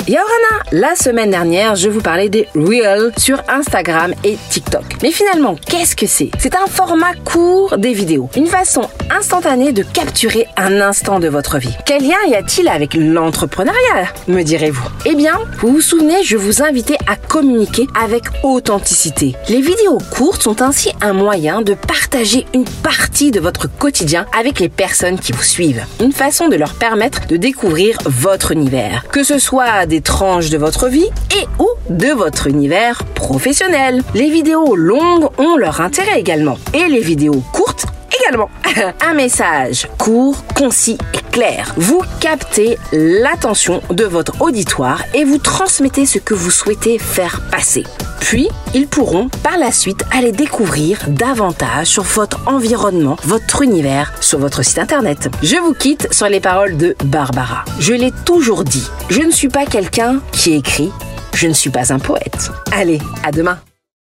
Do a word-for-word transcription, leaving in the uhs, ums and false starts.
Yorana, la semaine dernière, je vous parlais des Reels sur Instagram et TikTok. Mais finalement, qu'est-ce que c'est? C'est un format court des vidéos, une façon instantanée de capturer un instant de votre vie. Quel lien y a-t-il avec l'entrepreneuriat, me direz-vous? Eh bien, vous vous souvenez, je vous invitais à communiquer avec authenticité. Les vidéos courtes sont ainsi un moyen de partager une partie de votre quotidien avec les personnes qui vous suivent. Une façon de leur permettre de découvrir votre univers, que ce soit des tranches de votre vie et ou de votre univers professionnel. Les vidéos longues ont leur intérêt également, et les vidéos courtes également. Un message court, concis et clair. Vous captez l'attention de votre auditoire et vous transmettez ce que vous souhaitez faire passer. Puis, ils pourront par la suite aller découvrir davantage sur votre environnement, votre univers, sur votre site internet. Je vous quitte sur les paroles de Barbara. Je l'ai toujours dit, je ne suis pas quelqu'un qui écrit, je ne suis pas un poète. Allez, à demain.